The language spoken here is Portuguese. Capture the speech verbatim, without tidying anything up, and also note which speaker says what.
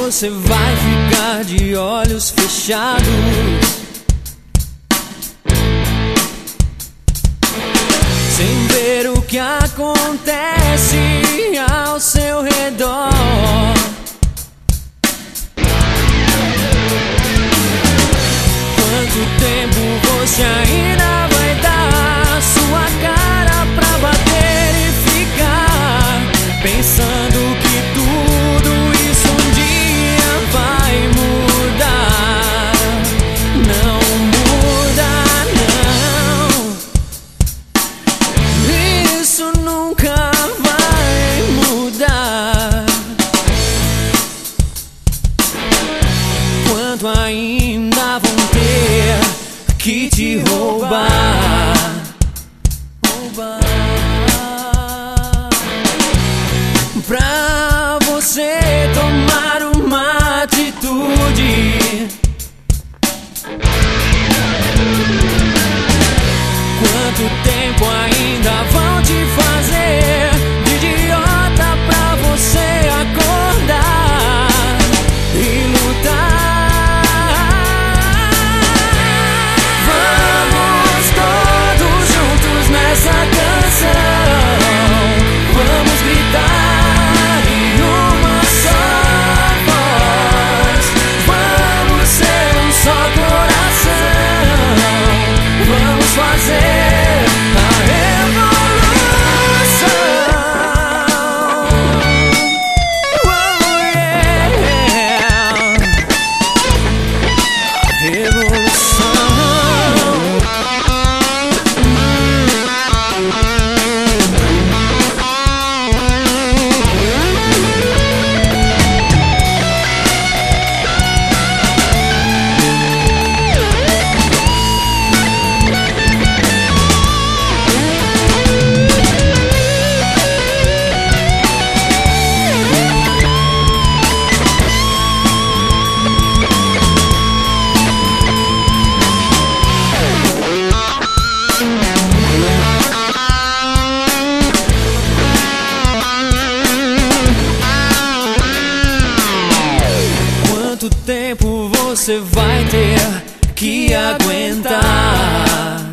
Speaker 1: você vai ficar de olhos fechados, sem ver o que acontece ao seu redor? Quanto tempo você ainda vai dar sua cara pra bater e ficar pensando que tudo isso um dia vai mudar? Não muda, não. Isso nunca vai mudar. Quanto ainda vão ter que te roubar, roubar, pra você tomar uma atitude. Quanto tempo ainda vão te fazer de idiota pra você acordar e lutar? Quanto tempo você vai ter que aguentar?